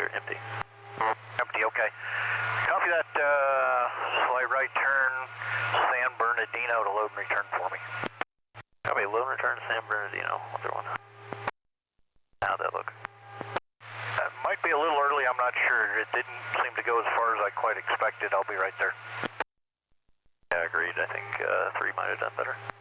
empty. Empty, okay. Copy that, slight right turn, San Bernardino to load and return for me. Copy, load and return San Bernardino, 131. How'd that look? Might be a little early, I'm not sure. It didn't seem to go as far as I quite expected. I'll be right there. Yeah, agreed. I think 3 might have done better.